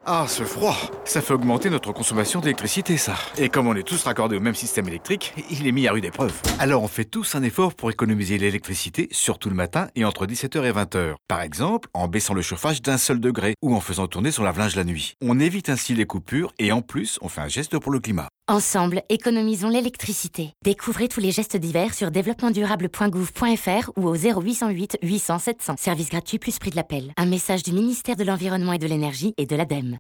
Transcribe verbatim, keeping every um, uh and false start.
Ah, ce froid, ça fait augmenter notre consommation d'électricité, ça. Et comme on est tous raccordés au même système électrique, il est mis à rude épreuve. Alors on fait tous un effort pour économiser l'électricité, surtout le matin et entre dix-sept heures et vingt heures. Par exemple, en baissant le chauffage d'un seul degré ou en faisant tourner son lave-linge la nuit. On évite ainsi les coupures et en plus, on fait un geste pour le climat. Ensemble, économisons l'électricité. Découvrez tous les gestes divers sur développement durable point gouv point fr ou au zéro huit cent huit huit cents sept cents. Service gratuit plus prix de l'appel. Un message du ministère de l'Environnement et de l'Énergie et de l'Ademe.